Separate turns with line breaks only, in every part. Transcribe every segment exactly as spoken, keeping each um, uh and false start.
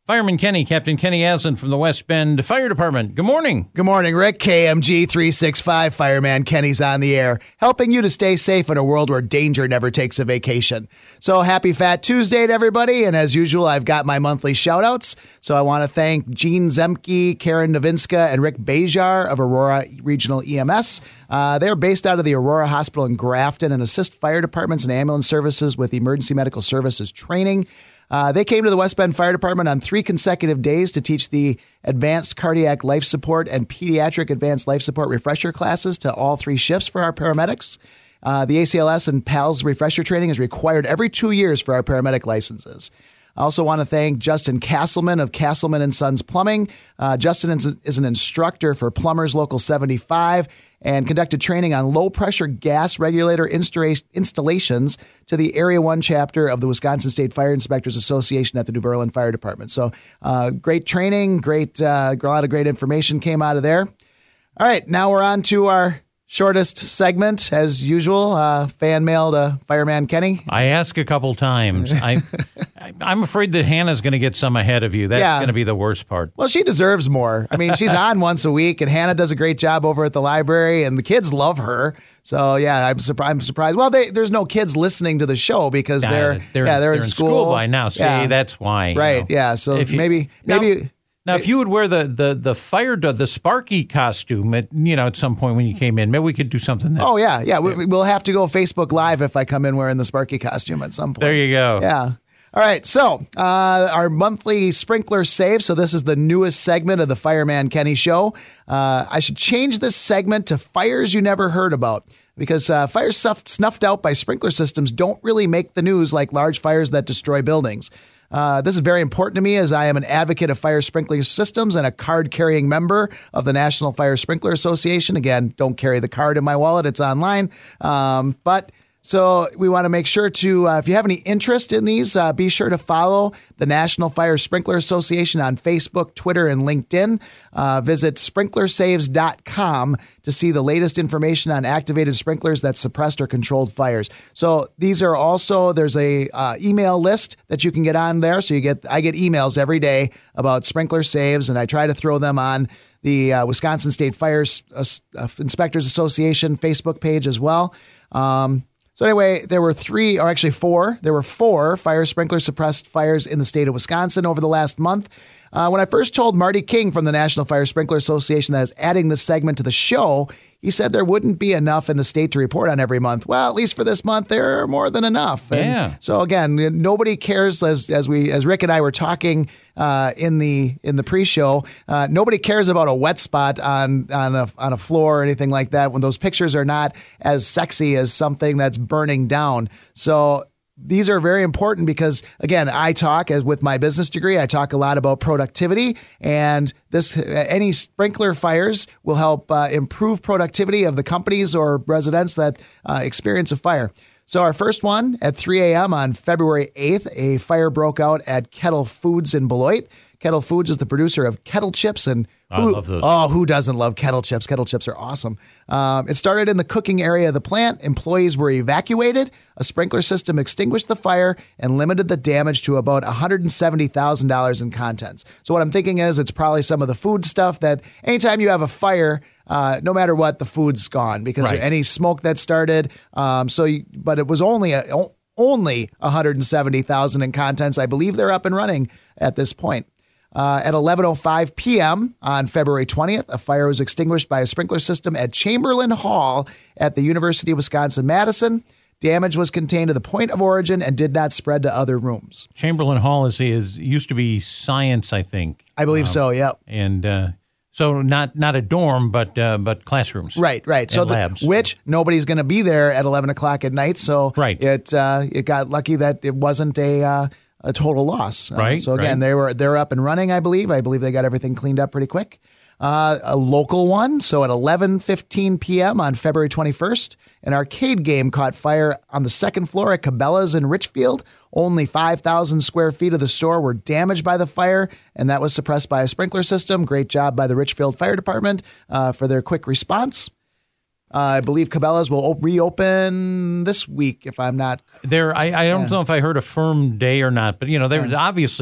Fireman Kenny, Captain Kenny Aslan from the West Bend Fire Department. Good morning.
Good morning, Rick. K M G three sixty-five, Fireman Kenny's on the air, helping you to stay safe in a world where danger never takes a vacation. So happy Fat Tuesday to everybody, and as usual, I've got my monthly shout-outs. So I want to thank Gene Zemke, Karen Novinska, and Rick Bejar of Aurora Regional E M S. Uh, they're based out of the Aurora Hospital in Grafton and assist fire departments and ambulance services with emergency medical services training. Uh, they came to the West Bend Fire Department on three consecutive days to teach the Advanced Cardiac Life Support and Pediatric Advanced Life Support refresher classes to all three shifts for our paramedics. Uh, the A C L S and PALS refresher training is required every two years for our paramedic licenses. I also want to thank Justin Castleman of Castleman and Sons Plumbing. Uh, Justin is, is an instructor for Plumbers Local seventy-five and conducted training on low-pressure gas regulator instra- installations to the Area one chapter of the Wisconsin State Fire Inspectors Association at the New Berlin Fire Department. So uh, great training, great, uh, a lot of great information came out of there. All right, now we're on to our shortest segment, as usual, uh, fan mail to Fireman Kenny.
I ask a couple times. I, I'm afraid that Hannah's going to get some ahead of you. That's
Yeah.
going to be the worst part.
Well, she deserves more. I mean, she's on once a week, and Hannah does a great job over at the library, and the kids love her. So, yeah, I'm, surpri- I'm surprised. Well, they, there's no kids listening to the show because
Uh,
they're,
they're,
yeah, they're,
they're
in school.
by now. See,
Yeah.
that's why. you
Right,
know.
yeah. So
If you-
maybe,
Now-
maybe...
Now, if you would wear the, the, the fire, the Sparky costume at, you know, at some point when you came in, maybe we could do something that.
Oh, yeah, yeah. We, we'll have to go Facebook Live if I come in wearing the Sparky costume at some point.
There you go.
Yeah. All right. So uh, our monthly sprinkler save. So this is the newest segment of the Fireman Kenny Show. Uh, I should change this segment to Fires You Never Heard About, because uh, fires snuff- snuffed out by sprinkler systems don't really make the news like large fires that destroy buildings. Uh, this is very important to me as I am an advocate of fire sprinkler systems and a card-carrying member of the National Fire Sprinkler Association. Again, don't carry the card in my wallet. It's online. Um, but so we want to make sure to, uh, if you have any interest in these, uh, be sure to follow the National Fire Sprinkler Association on Facebook, Twitter, and LinkedIn. Uh, visit sprinkler saves dot com to see the latest information on activated sprinklers that suppressed or controlled fires. So these are also, there's a uh, email list that you can get on there. So you get, I get emails every day about sprinkler saves, and I try to throw them on the uh, Wisconsin State Fire uh, Inspectors Association Facebook page as well. Um, So anyway, there were three, or actually four, there were four fire sprinkler suppressed fires in the state of Wisconsin over the last month. Uh, when I first told Marty King from the National Fire Sprinkler Association that I was adding this segment to the show, he said there wouldn't be enough in the state to report on every month. Well, at least for this month, there are more than enough. And
Yeah.
so again, nobody cares, as as we as Rick and I were talking uh, in the in the pre-show. Uh, nobody cares about a wet spot on on a on a floor or anything like that when those pictures are not as sexy as something that's burning down. So these are very important because, again, I talk as with my business degree, I talk a lot about productivity, and this any sprinkler fires will help uh, improve productivity of the companies or residents that uh, experience a fire. So our first one at three a.m. on February eighth, a fire broke out at Kettle Foods in Beloit. Kettle Foods is the producer of Kettle Chips, and who,
I love those.
Oh, who doesn't love Kettle Chips? Kettle Chips are awesome. Um, it started in the cooking area of the plant. Employees were evacuated. A sprinkler system extinguished the fire and limited the damage to about one hundred seventy thousand dollars in contents. So what I'm thinking is it's probably some of the food stuff that anytime you have a fire, uh, no matter what, the food's gone because
Right.
any smoke that started. Um, so, you, but it was only a, only one hundred seventy thousand dollars in contents. I believe they're up and running at this point. Uh, at eleven oh five p.m. on February twentieth, a fire was extinguished by a sprinkler system at Chamberlain Hall at the University of Wisconsin-Madison. Damage was contained to the point of origin and did not spread to other rooms.
Chamberlain Hall is, is used to be science, I think.
I believe so, yeah.
And uh, so not not a dorm, but uh, but classrooms.
Right, right. So
and
the,
labs.
which nobody's going to be there at eleven o'clock at night. So
Right.
it uh, it got lucky that it wasn't a uh, a total loss. Uh,
Right,
so again,
right.
they were they're up and running. I believe. I believe they got everything cleaned up pretty quick. Uh, a local one. So at eleven fifteen p.m. on February twenty-first, an arcade game caught fire on the second floor at Cabela's in Richfield. Only five thousand square feet of the store were damaged by the fire, and that was suppressed by a sprinkler system. Great job by the Richfield Fire Department uh, for their quick response. Uh, I believe Cabela's will op- reopen this week, if I'm not.
There, I, I don't
Yeah.
know if I heard a firm day or not, but you know, there
Yeah.
obviously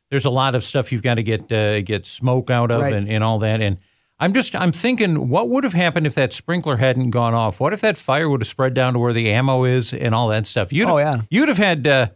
there's a lot of stuff you've got to get uh, get smoke out of
Right.
and, and all that. And I'm just I'm thinking, what would have happened if that sprinkler hadn't gone off? What if that fire would have spread down to where the ammo is and all that stuff? You'd
Oh,
have,
yeah.
you'd have had uh,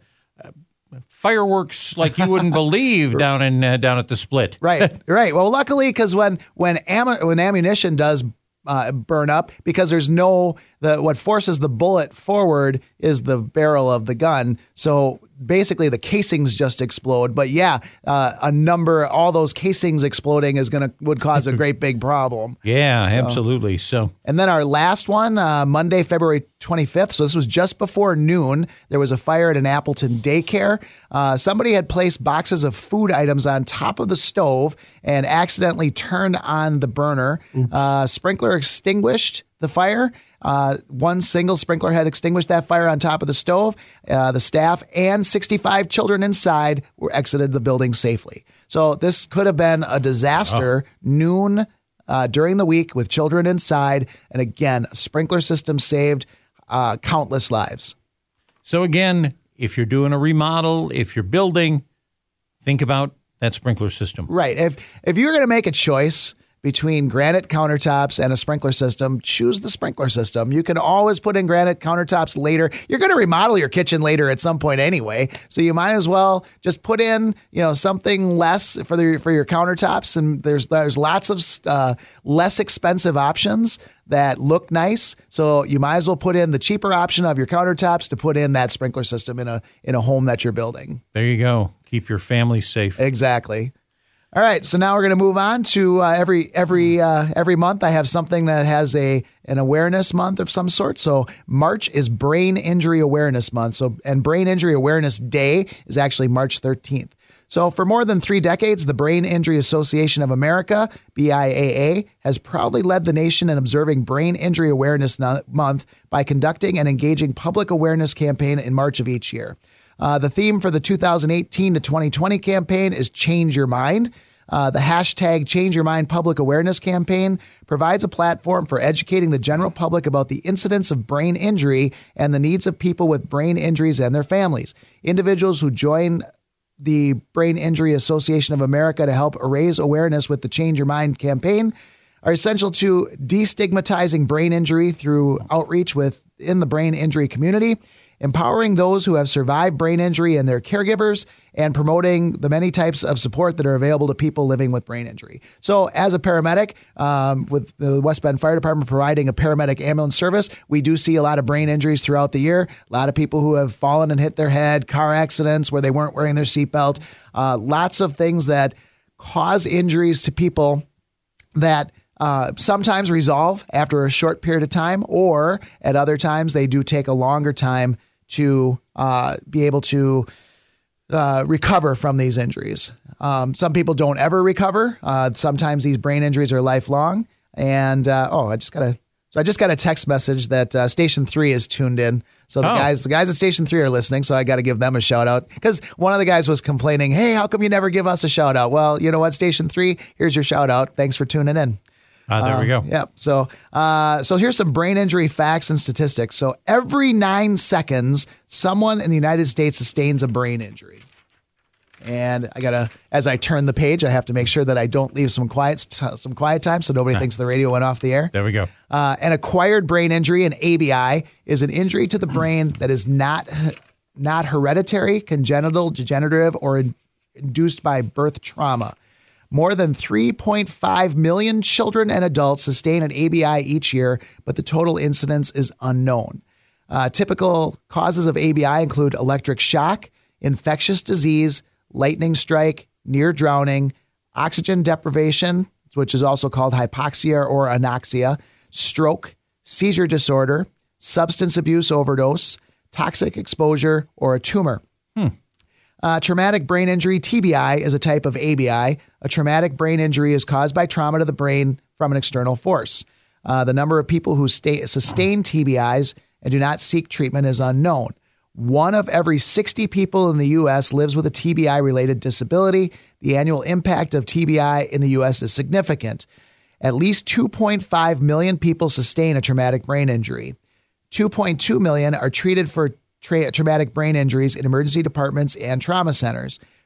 fireworks like you wouldn't believe down in uh, down at the Split.
Right, right. Well, luckily, because when when am- when ammunition does uh, burn up, because there's no the what forces the bullet forward is the barrel of the gun. So basically, the casings just explode. But yeah, uh, a number, all those casings exploding is gonna would cause a great big problem.
Yeah, absolutely. So
And then our last one, uh, Monday, February twenty-fifth. So this was just before noon. There was a fire at an Appleton daycare. Uh, somebody had placed boxes of food items on top of the stove and accidentally turned on the burner. Uh, sprinkler extinguished the fire. Uh, one single sprinkler had extinguished that fire on top of the stove. Uh, the staff and sixty-five children inside were exited the building safely. So this could have been a disaster. Noon uh, during the week with children inside. And again, a sprinkler system saved uh, countless lives.
So again, if you're doing a remodel, if you're building, think about that sprinkler system.
Right. If if you're going to make a choice between granite countertops and a sprinkler system, choose the sprinkler system. You can always put in granite countertops later. You're going to remodel your kitchen later at some point anyway, so you might as well just put in, you know, something less for the for your countertops. And there's there's lots of uh, less expensive options that look nice. So you might as well put in the cheaper option of your countertops to put in that sprinkler system in a in a home that you're building.
There you go. Keep your family safe.
Exactly. All right, so now we're going to move on to uh, every every uh, every month. I have something that has a an awareness month of some sort. So March is Brain Injury Awareness Month. So and Brain Injury Awareness Day is actually March thirteenth. So for more than three decades, the Brain Injury Association of America, B I A A, has proudly led the nation in observing Brain Injury Awareness Month by conducting and engaging public awareness campaign in March of each year. Uh, the theme for the two thousand eighteen to twenty twenty campaign is Change Your Mind. Uh, the hashtag Change Your Mind Public Awareness Campaign provides a platform for educating the general public about the incidence of brain injury and the needs of people with brain injuries and their families. Individuals who join the Brain Injury Association of America to help raise awareness with the Change Your Mind campaign are essential to destigmatizing brain injury through outreach within the brain injury community, empowering those who have survived brain injury and their caregivers, and promoting the many types of support that are available to people living with brain injury. So as a paramedic, um, with the West Bend Fire Department providing a paramedic ambulance service, we do see a lot of brain injuries throughout the year. A lot of people who have fallen and hit their head, car accidents where they weren't wearing their seatbelt, uh, lots of things that cause injuries to people that uh, sometimes resolve after a short period of time, or at other times they do take a longer time to uh, be able to uh, recover from these injuries. Um, some people don't ever recover. Uh, sometimes these brain injuries are lifelong. And uh, oh, I just got a so I just got a text message that uh, Station Three is tuned in. So the
Oh.
guys, the guys at Station Three are listening. So I got to give them a shout out, because one of the guys was complaining, "Hey, how come you never give us a shout out?" Well, you know what, Station Three, here's your shout out. Thanks for tuning in.
Ah, there we go.
Yep. So, uh, so here's some brain injury facts and statistics. So every nine seconds, someone in the United States sustains a brain injury. And I gotta, as I turn the page, I have to make sure that I don't leave some quiet, some quiet time, so nobody thinks the radio went off the air.
There we go.
Uh, an acquired brain injury, an A B I, is an injury to the brain that is not not hereditary, congenital, degenerative, or in, induced by birth trauma. More than three point five million children and adults sustain an A B I each year, but the total incidence is unknown. Uh, typical causes of A B I include electric shock, infectious disease, lightning strike, near drowning, oxygen deprivation, which is also called hypoxia or anoxia, stroke, seizure disorder, substance abuse overdose, toxic exposure, or a tumor.
Hmm.
Uh, traumatic brain injury, T B I, is a type of A B I. A traumatic brain injury is caused by trauma to the brain from an external force. Uh, the number of people who stay, sustain T B Is and do not seek treatment is unknown. One of every sixty people in the U S lives with a T B I-related disability. The annual impact of T B I in the U S is significant. At least two point five million people sustain a traumatic brain injury. two point two million are treated for tra- traumatic brain injuries in emergency departments and trauma centers.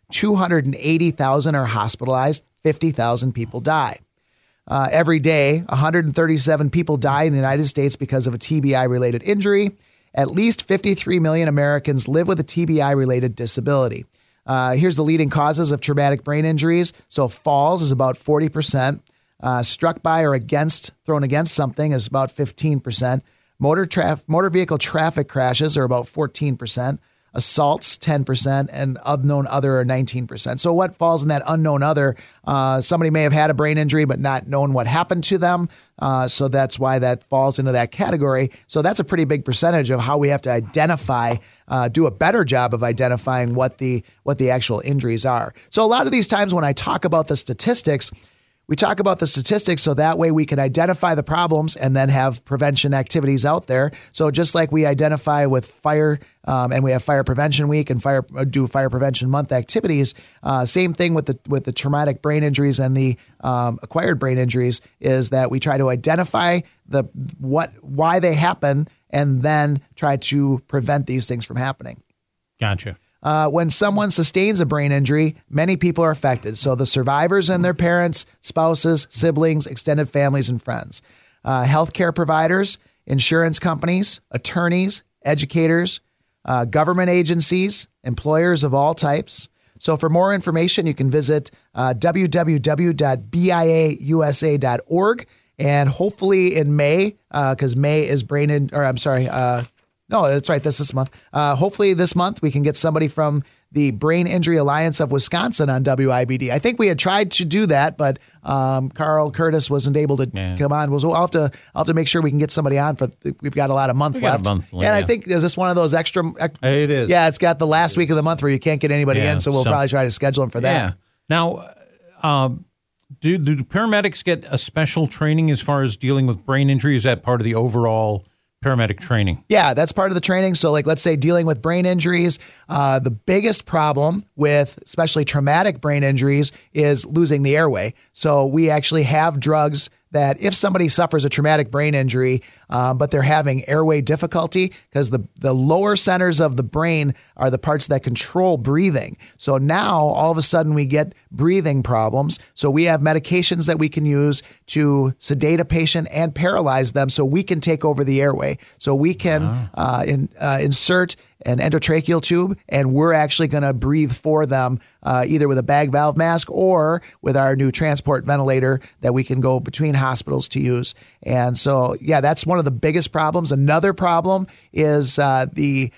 two hundred eighty thousand are hospitalized, fifty thousand people die. Uh, every day, one hundred thirty-seven people die in the United States because of a T B I-related injury. At least fifty-three million Americans live with a T B I-related disability. Uh, here's the leading causes of traumatic brain injuries. So falls is about forty percent. Uh, struck by or against, thrown against something is about fifteen percent. Motor, traf- motor vehicle traffic crashes are about fourteen percent. Assaults, ten percent, and unknown other are nineteen percent. So what falls in that unknown other? Uh, somebody may have had a brain injury but not known what happened to them. Uh, so that's why that falls into that category. So that's a pretty big percentage of how we have to identify, uh, do a better job of identifying what the what the actual injuries are. So a lot of these times when I talk about the statistics, we talk about the statistics so that way we can identify the problems and then have prevention activities out there. So just like we identify with fire um, and we have Fire Prevention Week and fire do Fire Prevention Month activities, uh, same thing with the with the traumatic brain injuries and the um, acquired brain injuries is that we try to identify the what why they happen and then try to prevent these things from happening.
Gotcha.
Uh, when someone sustains a brain injury, many people are affected. So the survivors and their parents, spouses, siblings, extended families, and friends. Uh, healthcare providers, insurance companies, attorneys, educators, uh, government agencies, employers of all types. So for more information, you can visit uh, w w w dot b i a u s a dot org. And hopefully in May, because uh, May is brain in, or I'm sorry, uh, No, that's right. That's this month. Uh, hopefully this month we can get somebody from the Brain Injury Alliance of Wisconsin on W I B D. I think we had tried to do that, but um, Carl Curtis wasn't able to yeah. come on. We'll, I'll have to I'll have to make sure we can get somebody on for. We've got a lot of month
we
left.
Got a month,
and
yeah.
I think is this one of those extra?
It is.
Yeah, it's got the last week of the month where you can't get anybody
yeah,
in, so we'll
so,
probably try to schedule them for that.
Yeah. Now, um, do do paramedics get a special training as far as dealing with brain injury? Is that part of the overall paramedic training?
Yeah, that's part of the training. So like, let's say dealing with brain injuries, uh, the biggest problem with especially traumatic brain injuries is losing the airway. So we actually have drugs that if somebody suffers a traumatic brain injury, um, but they're having airway difficulty, because the, the lower centers of the brain are the parts that control breathing. So now all of a sudden we get breathing problems. So we have medications that we can use to sedate a patient and paralyze them so we can take over the airway. So we can wow. uh, in, uh, insert an endotracheal tube, and we're actually going to breathe for them uh, either with a bag valve mask or with our new transport ventilator that we can go between hospitals to use. And so, yeah, that's one of the biggest problems. Another problem is uh, the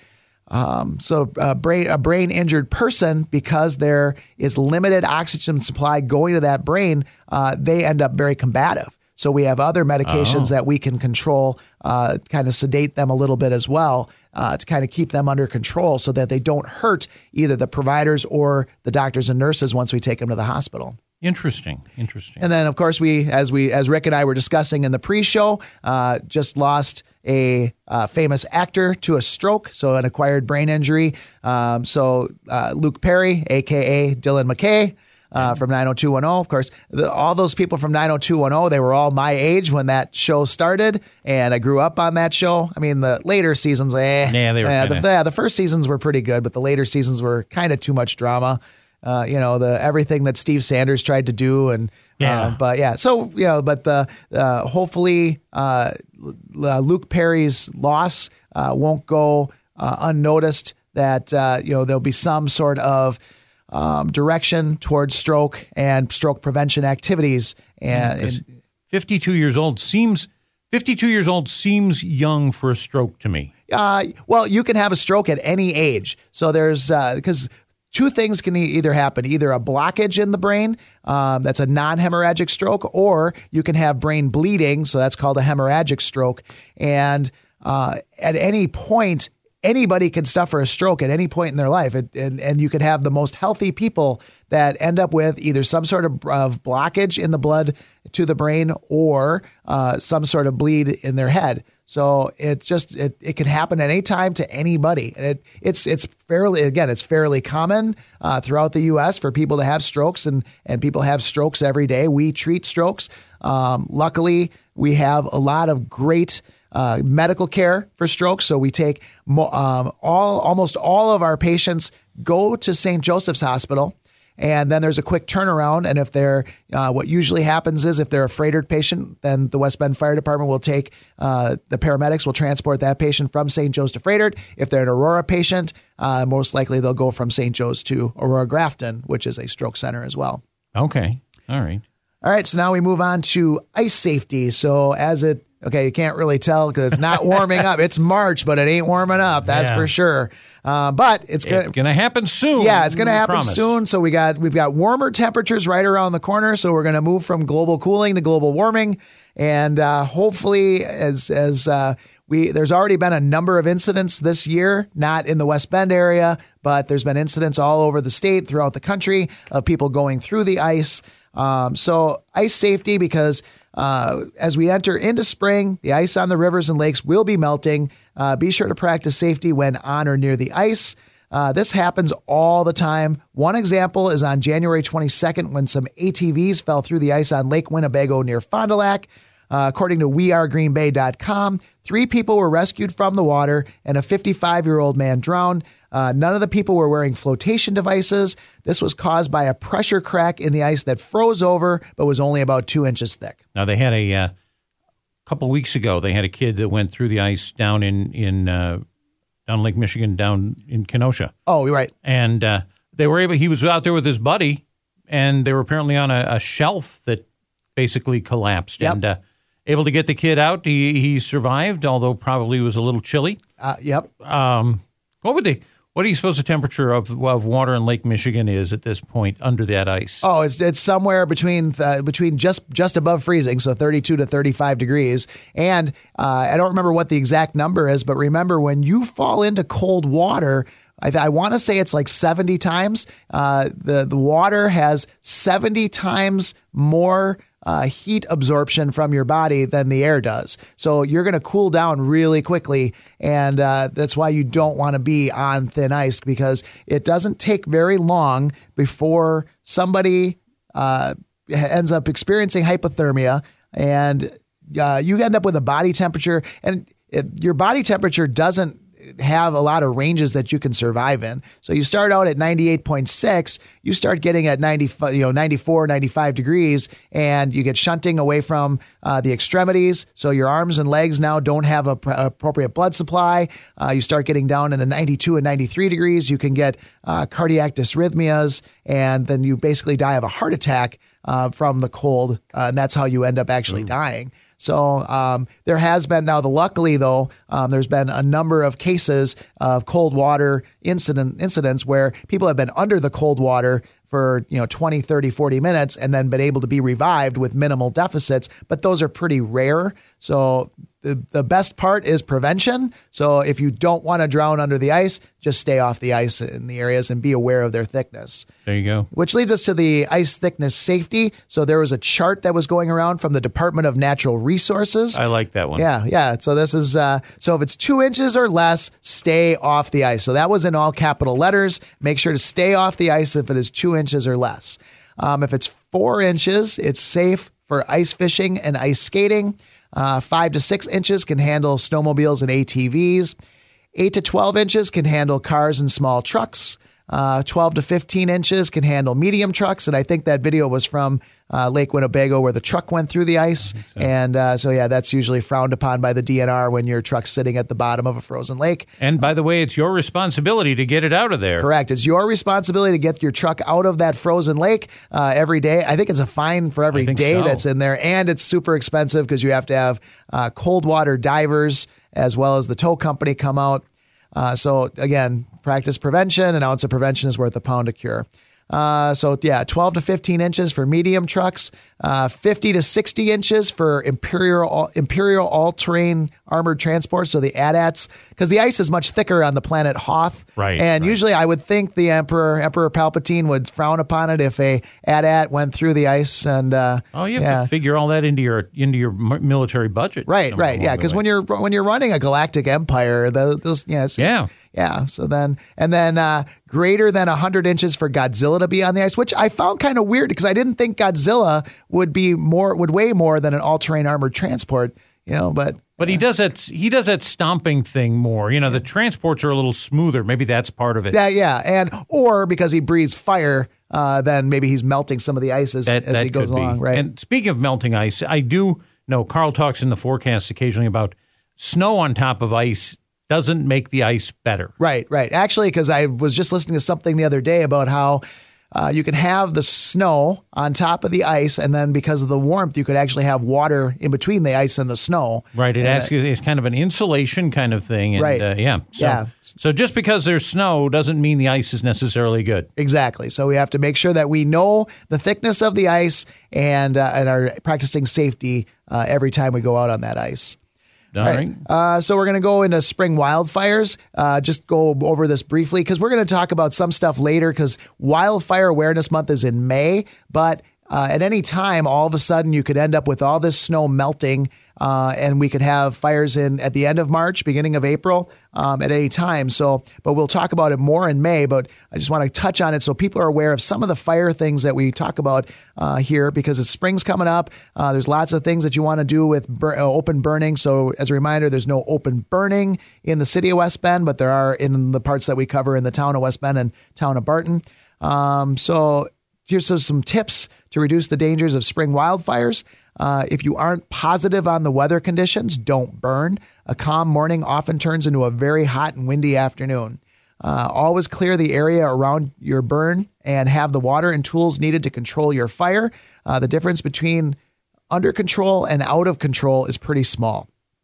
um, so a brain, a brain injured person, because there is limited oxygen supply going to that brain, uh, they end up very combative. So we have other medications oh. that we can control, uh, kind of sedate them a little bit as well, uh, to kind of keep them under control so that they don't hurt either the providers or the doctors and nurses once we take them to the hospital.
Interesting. Interesting.
And then, of course, we, as we, as Rick and I were discussing in the pre-show, uh, just lost a uh, famous actor to a stroke, so an acquired brain injury. Um, so uh, Luke Perry, a k a. Dylan McKay, Uh, from nine oh two one oh. Of course, the, all those people from nine oh two one oh, they were all my age when that show started, and I grew up on that show. I mean, the later seasons, eh.
Yeah, they were
eh,
kinda...
the, yeah, the first seasons were pretty good, but the later seasons were kind of too much drama. Uh, you know, the everything that Steve Sanders tried to do, and
yeah.
Uh, but yeah, so you know, but the uh, hopefully uh, Luke Perry's loss uh, won't go uh, unnoticed. That uh, you know there'll be some sort of Um, direction towards stroke and stroke prevention activities. And, and
fifty-two years old seems fifty-two years old seems young for a stroke to me.
Uh, well, you can have a stroke at any age. So there's uh, because two things can either happen: either a blockage in the brain, um, that's a non-hemorrhagic stroke, or you can have brain bleeding. So that's called a hemorrhagic stroke. And uh, at any point, anybody can suffer a stroke at any point in their life. It, and, and you could have the most healthy people that end up with either some sort of, of blockage in the blood to the brain or uh, some sort of bleed in their head. So it's just, it, it can happen at any time to anybody. And it, it's, it's fairly, again, it's fairly common uh, throughout the U S for people to have strokes, and, and people have strokes every day. We treat strokes. Um, luckily, we have a lot of great Uh, medical care for stroke. So we take mo- um, all almost all of our patients go to Saint Joseph's Hospital. And then there's a quick turnaround. And if they're, uh, what usually happens is if they're a Frederick patient, then the West Bend Fire Department will take, uh, the paramedics will transport that patient from Saint Joe's to Frederick. If they're an Aurora patient, uh, most likely they'll go from Saint Joe's to Aurora Grafton, which is a stroke center as well.
Okay. All right.
All right. So now we move on to ice safety. So as it, okay, you can't really tell because it's not warming up. It's March, but it ain't warming up. That's
Yeah.
for sure. Uh, but it's
It's
going
going to happen soon.
Yeah, it's going to
we
happen
promise.
soon. So we got we've got warmer temperatures right around the corner. So we're going to move from global cooling to global warming, and uh, hopefully, as as uh, we there's already been a number of incidents this year, not in the West Bend area, but there's been incidents all over the state, throughout the country, of people going through the ice. Um, so ice safety, because uh, as we enter into spring, the ice on the rivers and lakes will be melting. Uh, be sure to practice safety when on or near the ice. Uh, this happens all the time. One example is on January twenty-second when some A T Vs fell through the ice on Lake Winnebago near Fond du Lac. Uh, according to we are green bay dot com, three people were rescued from the water and a fifty-five-year-old man drowned. Uh, none of the people were wearing flotation devices. This was caused by a pressure crack in the ice that froze over but was only about two inches thick.
Now, they had a uh, couple of weeks ago, they had a kid that went through the ice down in, in uh, down Lake Michigan, down in Kenosha.
Oh, you're right.
And uh, they were able, he was out there with his buddy, and they were apparently on a, a shelf that basically collapsed.
Yep.
And uh, able to get the kid out. He he survived, although probably was a little chilly.
Uh, yep.
Um, what would they? What do you suppose the temperature of of water in Lake Michigan is at this point under that ice?
Oh, it's it's somewhere between uh, between just just above freezing, so thirty-two to thirty-five degrees. And uh, I don't remember what the exact number is, but remember when you fall into cold water, I, I want to say it's like seventy times. Uh, the the water has seventy times more Uh, heat absorption from your body than the air does. So you're going to cool down really quickly. And uh, that's why you don't want to be on thin ice, because it doesn't take very long before somebody uh, ends up experiencing hypothermia, and uh, you end up with a body temperature, and it, your body temperature doesn't have a lot of ranges that you can survive in. So you start out at ninety-eight point six, you start getting at ninety, you know, ninety-four, ninety-five degrees, and you get shunting away from uh, the extremities. So your arms and legs now don't have a pr- appropriate blood supply. Uh, you start getting down into ninety-two and ninety-three degrees. You can get uh, cardiac dysrhythmias, and then you basically die of a heart attack uh, from the cold. Uh, and that's how you end up actually mm. dying. So um, there has been now, the luckily though, um, there's been a number of cases of cold water incident incidents where people have been under the cold water for, you know, twenty, thirty, forty minutes and then been able to be revived with minimal deficits. But those are pretty rare. So the, the best part is prevention. So if you don't want to drown under the ice, just stay off the ice in the areas and be aware of their thickness.
There you go.
Which leads us to the ice thickness safety. So there was a chart that was going around from the Department of Natural Resources.
I like that one.
Yeah, yeah. So this is, uh, so if it's two inches or less, stay off the ice. So that was in all capital letters. Make sure to stay off the ice if it is two inches or less. Um, if it's four inches, it's safe for ice fishing and ice skating. Uh, five to six inches can handle snowmobiles and A T Vs. Eight to twelve inches can handle cars and small trucks. Uh, twelve to fifteen inches can handle medium trucks. And I think that video was from uh, Lake Winnebago where the truck went through the ice. So. And uh, so, yeah, that's usually frowned upon by the D N R when your truck's sitting at the bottom of a frozen lake.
And by the way, it's your responsibility to get it out of there.
Correct. It's your responsibility to get your truck out of that frozen lake uh, every day. I think it's a fine for every day so. that's in there. And it's super expensive because you have to have uh, cold water divers as well as the tow company come out. Uh, so again, practice prevention. An ounce of prevention is worth a pound of cure. Uh, so yeah, twelve to fifteen inches for medium trucks, uh, fifty to sixty inches for Imperial Imperial all-terrain armored transport. So the A T A Ts, because the ice is much thicker on the planet Hoth.
Right.
And
right.
usually I would think the Emperor Emperor Palpatine would frown upon it if a A T A T went through the ice. And uh,
oh, you have
yeah.
to figure all that into your into your military budget.
Right, right, yeah. Because when you're when you're running a galactic empire, those, those yes,
yeah.
Yeah. So then, and then uh, greater than one hundred inches for Godzilla to be on the ice, which I found kind of weird because I didn't think Godzilla would be more, would weigh more than an all-terrain armored transport, you know, but.
But he does that. He does that stomping thing more. You know, the transports are a little smoother. Maybe that's part of it.
Yeah, yeah, and or because he breathes fire uh, then maybe he's melting some of the ice as,
That,
as
that
he goes
could be.
along, right?
And speaking of melting ice, I do know Carl talks in the forecast occasionally about snow on top of ice doesn't make the ice better.
Right, right. Actually, because I was just listening to something the other day about how Uh, you can have the snow on top of the ice, and then because of the warmth, you could actually have water in between the ice and the snow.
Right. It
and
asks, it's kind of an insulation kind of thing. And,
right.
Uh, yeah. So,
yeah.
So just because there's snow doesn't mean the ice is necessarily good.
Exactly. So we have to make sure that we know the thickness of the ice and uh, and are practicing safety uh, every time we go out on that ice.
All right.
right. Uh, so we're going to go into spring wildfires. Uh, just go over this briefly because we're going to talk about some stuff later because Wildfire Awareness Month is in May. But uh, at any time, all of a sudden, you could end up with all this snow melting uh, and we could have fires in at the end of March, beginning of April, um, at any time. So, but we'll talk about it more in May. But I just want to touch on it so people are aware of some of the fire things that we talk about uh, here because it's spring's coming up. Uh, there's lots of things that you want to do with bur- uh, open burning. So, as a reminder, there's no open burning in the city of West Bend, but there are in the parts that we cover in the town of West Bend and town of Barton. Um, so, here's some, some tips to reduce the dangers of spring wildfires. Uh, if you aren't positive on the weather conditions, don't burn. A calm morning often turns into a very hot and windy afternoon. Uh, always clear the area around your burn and have the water and tools needed to control your fire. Uh, the difference between under control and out of control is pretty small.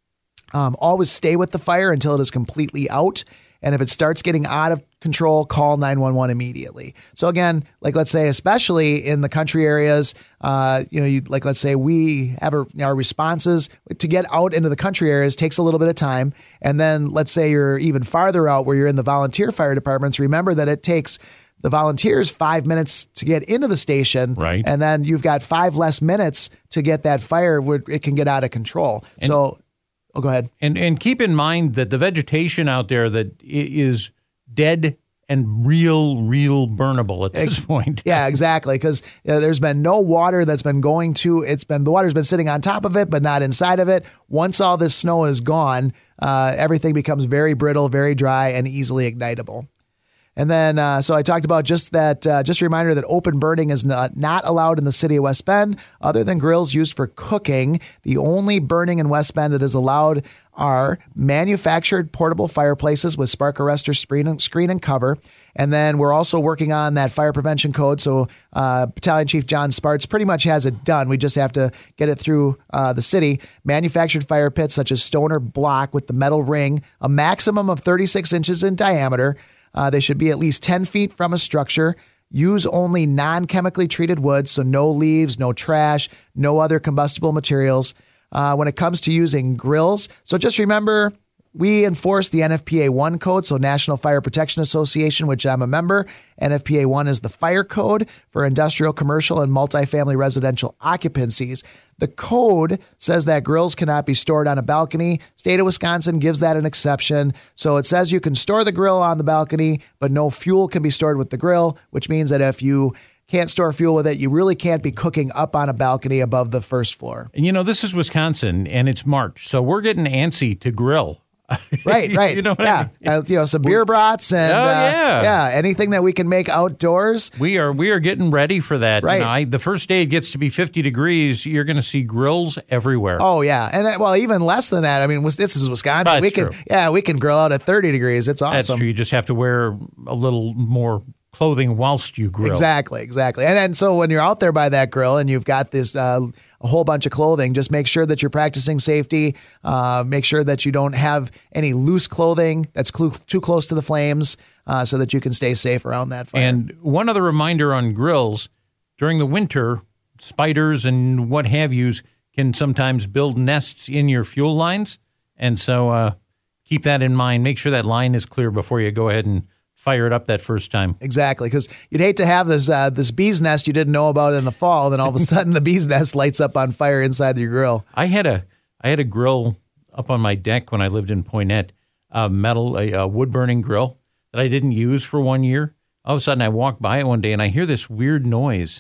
Um, always stay with the fire until it is completely out. And if it starts getting out of control, call nine one one immediately. So again, like let's say, especially in the country areas, uh, you know, you, like let's say we have our, our responses to get out into the country areas takes a little bit of time. And then let's say you're even farther out where you're in the volunteer fire departments. Remember that it takes the volunteers five minutes to get into the station.
Right.
And then you've got five less minutes to get that fire where it can get out of control.
And-
so Oh, go ahead.
And and keep in mind that the vegetation out there that i- is dead and real, real burnable at this point.
Yeah, exactly. Because you know, there's been no water that's been going to, it's been, the water's been sitting on top of it, but not inside of it. Once all this snow is gone, uh, everything becomes very brittle, very dry, and easily ignitable. And then, uh, so I talked about just that, uh, just a reminder that open burning is not, not allowed in the city of West Bend, other than grills used for cooking. The only burning in West Bend that is allowed are manufactured portable fireplaces with spark arrestor screen and, screen and cover. And then we're also working on that fire prevention code. So uh, Battalion Chief John Sparts pretty much has it done. We just have to get it through uh, the city. Manufactured fire pits such as stone or block with the metal ring, a maximum of thirty-six inches in diameter. Uh, they should be at least ten feet from a structure. Use only non-chemically treated wood, so no leaves, no trash, no other combustible materials. Uh, when it comes to using grills, so just remember, we enforce the N F P A one code, so National Fire Protection Association, which I'm a member. N F P A one is the fire code for industrial, commercial, and multifamily residential occupancies. The code says that grills cannot be stored on a balcony. State of Wisconsin gives that an exception. So it says you can store the grill on the balcony, but no fuel can be stored with the grill, which means that if you can't store fuel with it, you really can't be cooking up on a balcony above the first floor.
And you know, this is Wisconsin and it's March, so we're getting antsy to grill.
Right, right.
You know what
yeah.
I mean?
Uh, you know, some beer brats and
Oh,
uh,
yeah.
yeah, anything that we can make outdoors.
We are we are getting ready for that.
Right.
You know, I, the first day it gets to be fifty degrees, you're going to see grills everywhere.
Oh yeah, and uh, well, even less than that. I mean, this is Wisconsin.
That's
we can,
true.
yeah, we can grill out at thirty degrees. It's awesome.
That's true. You just have to wear a little more clothing whilst you grill.
Exactly, exactly. And then so when you're out there by that grill and you've got this uh, a whole bunch of clothing, just make sure that you're practicing safety. Uh, make sure that you don't have any loose clothing that's cl- too close to the flames, uh, so that you can stay safe around that fire.
And one other reminder on grills, during the winter, spiders and what have yous can sometimes build nests in your fuel lines. And so uh, keep that in mind. Make sure that line is clear before you go ahead and fire it up that first time.
Exactly, because you'd hate to have this uh, this bee's nest you didn't know about in the fall, then all of a sudden the bee's nest lights up on fire inside your grill.
I had a I had a grill up on my deck when I lived in Poynette, a metal, a, a wood burning grill that I didn't use for one year. All of a sudden, I walked by it one day and I hear this weird noise,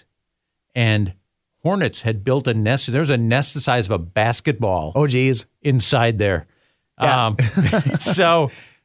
and hornets had built a nest. There's a nest the size of a basketball.
Oh, geez.
Inside there.
Yeah.
Um, so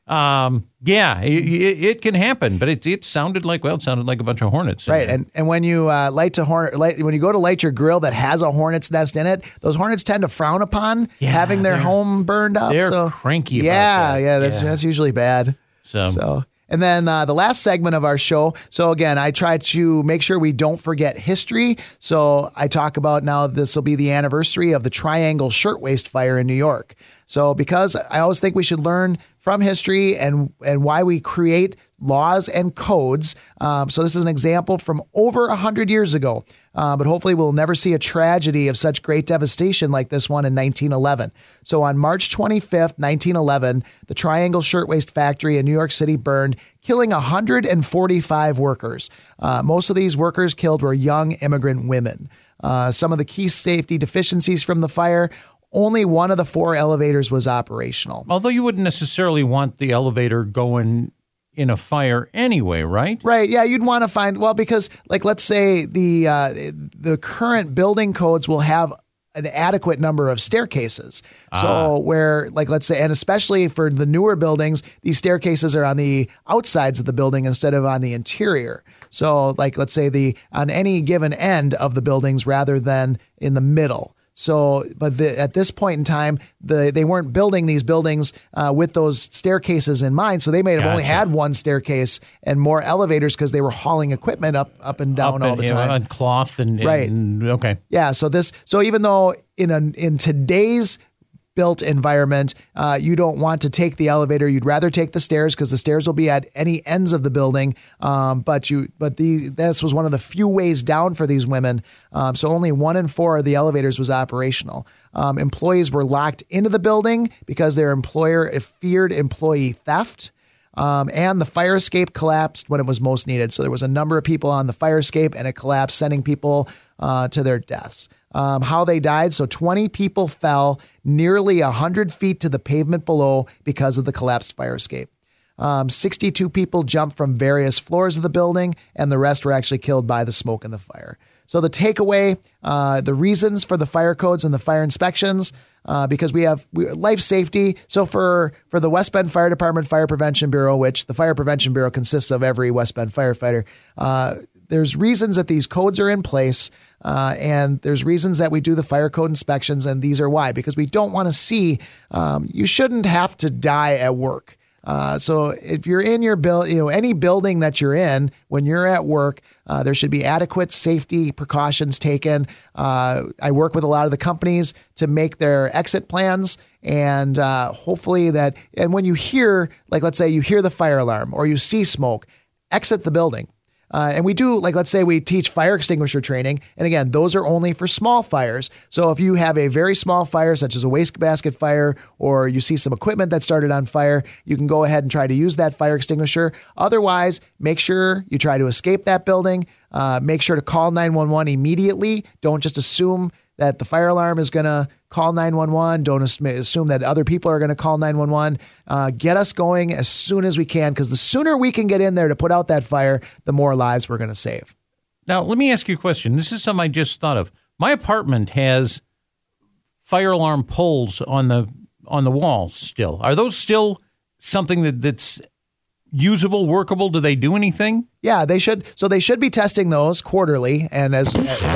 Um, yeah, it, it can happen, but it it sounded like well, it sounded like a bunch of hornets.
Right, and and when you uh, light to hornet, light, when you go to light your grill that has a hornet's nest in it, those hornets tend to frown upon
Yeah,
having their
they're-
home burned up.
they're
so,
cranky about
Yeah,
that.
yeah, that's
Yeah.
that's usually bad.
So-
so. And then uh, the last segment of our show. So again, I try to make sure we don't forget history. So I talk about now this will be the anniversary of the Triangle Shirtwaist Fire in New York. So because I always think we should learn from history and and why we create laws and codes. Um, so this is an example from over a hundred years ago. Uh, but hopefully we'll never see a tragedy of such great devastation like this one in nineteen eleven. So on March twenty-fifth, nineteen eleven, the Triangle Shirtwaist Factory in New York City burned, killing one hundred forty-five workers. Uh, most of these workers killed were young immigrant women. Uh, some of the key safety deficiencies from the fire: only one of the four elevators was operational.
Although you wouldn't necessarily want the elevator going in a fire anyway, right?
Right. Yeah, you'd want to find, well, because like, let's say the uh, the current building codes will have an adequate number of staircases. So
Ah.
where, like, let's say, and especially for the newer buildings, these staircases are on the outsides of the building instead of on the interior. So like, let's say the on any given end of the buildings rather than in the middle. So, but the, at this point in time, the they weren't building these buildings uh, with those staircases in mind. So they may have only
Gotcha.
had one staircase and more elevators because they were hauling equipment up, up and down
Up
all
and,
the
you know,
time.
on cloth and,
Right.
and okay.
Yeah. So this, so even though in a, in today's built environment, uh, you don't want to take the elevator. You'd rather take the stairs because the stairs will be at any ends of the building. Um, but you, but the this was one of the few ways down for these women. Um, so only one in four of the elevators was operational. Um, employees were locked into the building because their employer feared employee theft. Um, and the fire escape collapsed when it was most needed. So there was a number of people on the fire escape and it collapsed, sending people uh, to their deaths. Um, how they died. So twenty people fell nearly one hundred feet to the pavement below because of the collapsed fire escape. Um, sixty-two people jumped from various floors of the building, and the rest were actually killed by the smoke and the fire. So the takeaway, uh, the reasons for the fire codes and the fire inspections, uh, because we have we, life safety. So for, for the West Bend Fire Department Fire Prevention Bureau, which the Fire Prevention Bureau consists of every West Bend firefighter, uh, there's reasons that these codes are in place, uh, and there's reasons that we do the fire code inspections, and these are why. Because we don't want to see, um, you shouldn't have to die at work. Uh, so if you're in your build, you know, any building that you're in, when you're at work, uh, there should be adequate safety precautions taken. Uh, I work with a lot of the companies to make their exit plans, and uh, hopefully that, and when you hear, like, let's say you hear the fire alarm or you see smoke, exit the building. Uh, and we do, like, let's say we teach fire extinguisher training. And again, those are only for small fires. So if you have a very small fire, such as a wastebasket fire, or you see some equipment that started on fire, you can go ahead and try to use that fire extinguisher. Otherwise, make sure you try to escape that building. Uh, make sure to call nine one one immediately. Don't just assume that the fire alarm is going to call nine one one. Don't assume that other people are going to call nine one one. Uh, get us going as soon as we can, because the sooner we can get in there to put out that fire, the more lives we're going to save.
Now, let me ask you a question. This is something I just thought of. My apartment has fire alarm poles on the on the walls still. Are those still something that, that's usable, workable? Do they do anything?
Yeah, they should. So they should be testing those quarterly, and as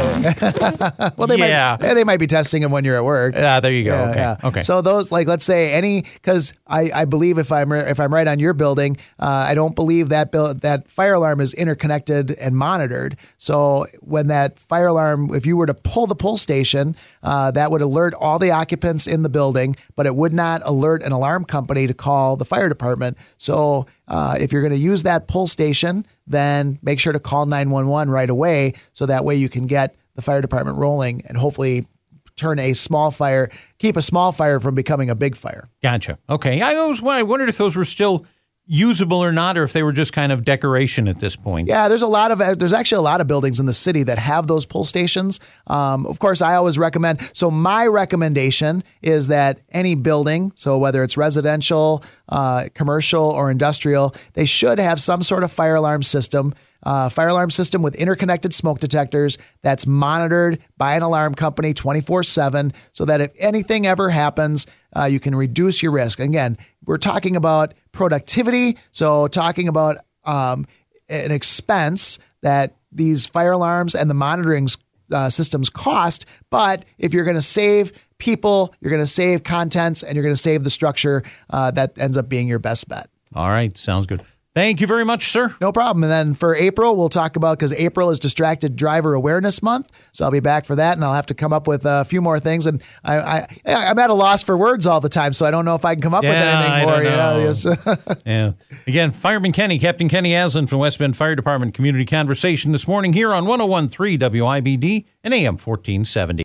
well, they
Yeah.
might they might be testing them when you're at work.
Ah, there you go.
Yeah,
okay.
yeah.
Okay.
So those, like, let's say any, because I, I believe if I'm if I'm right on your building, uh, I don't believe that bill, that fire alarm is interconnected and monitored. So when that fire alarm, if you were to pull the pull station, uh, that would alert all the occupants in the building, but it would not alert an alarm company to call the fire department. So uh, if you're going to use that pull station, then make sure to call nine one one right away, so that way you can get the fire department rolling and hopefully turn a small fire, keep a small fire from becoming a big fire.
Gotcha. Okay. I always I wondered if those were still usable or not, or if they were just kind of decoration at this point.
Yeah, there's a lot of there's actually a lot of buildings in the city that have those pull stations. Um, of course, I always recommend. So my recommendation is that any building, so whether it's residential, uh, commercial, or industrial, they should have some sort of fire alarm system. Uh, fire alarm system with interconnected smoke detectors that's monitored by an alarm company twenty-four seven, so that if anything ever happens, uh, you can reduce your risk. Again, we're talking about productivity. So talking about um, an expense that these fire alarms and the monitoring uh, systems cost. But if you're going to save people, you're going to save contents, and you're going to save the structure, uh, that ends up being your best bet.
All right. Sounds good. Thank you very much, sir.
No problem. And then for April, we'll talk about, because April is Distracted Driver Awareness Month. So I'll be back for that, and I'll have to come up with a few more things. And I, I, I'm at a loss for words all the time, so I don't know if I can come up
yeah,
with anything
I
more.
Don't know.
You know?
yeah. Again, Fireman Kenny, Captain Kenny Aslan from West Bend Fire Department Community Conversation this morning here on one oh one point three W I B D and A M fourteen seventy.